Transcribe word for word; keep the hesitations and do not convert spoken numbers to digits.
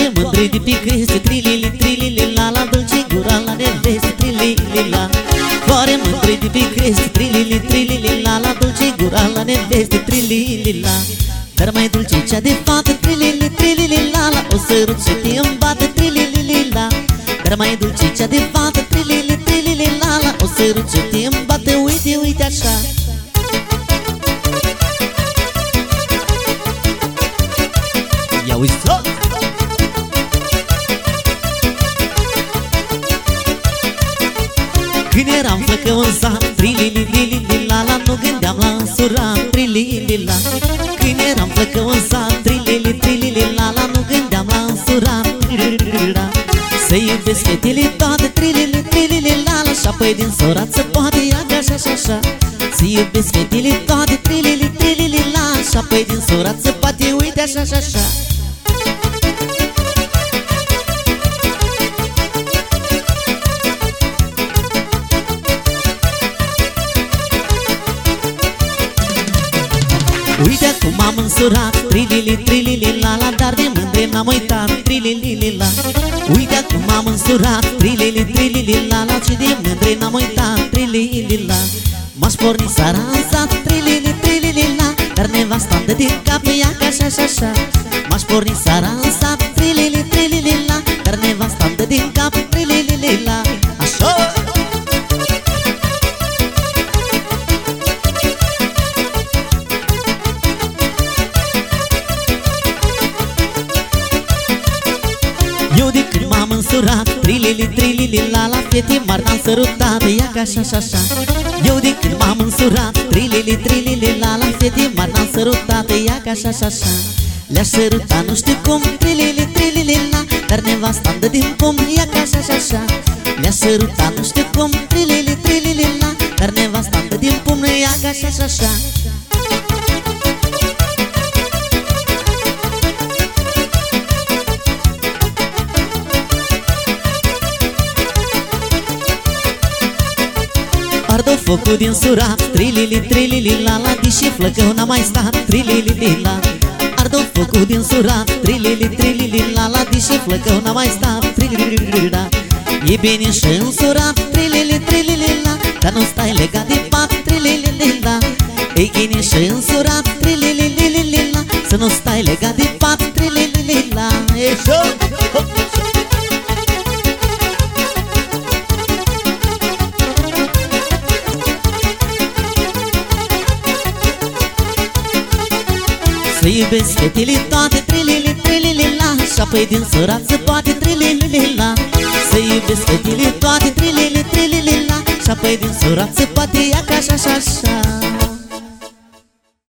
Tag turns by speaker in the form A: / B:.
A: Floare mândre de pe creste, trilili, trilili, la la dulce gura la neveste, trilili, la. Floare mândre de pe creste, trilili, trilili, la la dulce gura la neveste, trilili, la. Dar mai dulce cea de fată, trilili, trilili, la la. O sărut și te îmbată, trilili, la. Dar mai dulce cea de fată, trilili, trilili, la la. O sărut și te îmbată, uite, uite așa. Ia uite-o! Când eram flăcăuzat, trilili, la la, nu gândeam la însurat, trilili, la. Când eram flăcăuzat, trilili, trilili, la la, nu gândeam la însurat, trilili, la. Să iubesc fetele toate, trilili, trilili, la la, și apoi din surat să poate ia așa, așa, așa. Să iubesc fetele toate, trilili, trilili, la, și apoi din surat să poate uite așa, așa, așa. Uite cum am însurat, trilili, trilili, la la, dar de mândre n-am uitat, trilili, la. Uite cum am însurat, trilili, trilili, la la, și de mândre n-am uitat, trilili, la. M-aș porni seara în sat, trilili, trilili, la, dar nevasta-mi dă din cap, ea ca așa, așa, așa. M-aș porni seara în sat, trilili, trilili, la, dar nevasta-mi dă din cap, trilili, la. Așa! Eu de când m-am însurat, trilili, trilili, la la, fete mari n-am sărutat, ia ca așa, așa, așa. Eu de când m-am însurat, trilili, trilili, la la, fete mari n-am sărutat, ia ca așa, așa, așa. Le-aș săruta nu știu cum, trilili, trilili, la, dar nevasta-mi dă din pom, ia ca așa, așa, așa. Le-aș săruta nu știu cum, trilili, trilili, la, dar nevasta-mi dă din pom, ia ca așa, așa, așa. Ardă focul din surat, trilili, trilili, la la, deși flăcău n-a mai stat, trilili, la. Ardă focul din surat, trilili, trilili, la la, deși flăcău n-a mai stat, trilili, la. E bine și însurat, trilili, trilili, la, dar nu stai legat de pat, trilili, la. E bine și însurat, trilili, la, să nu stai legat de pat, trilili, la. E show! Să iubesc fetele toate, trilili, trilili, la, și apoi din surat să poate, trilili, la. Să iubesc fetele toate, trilili, trilili, la, și apoi din surat să poate, ia ca așa, așa, așa.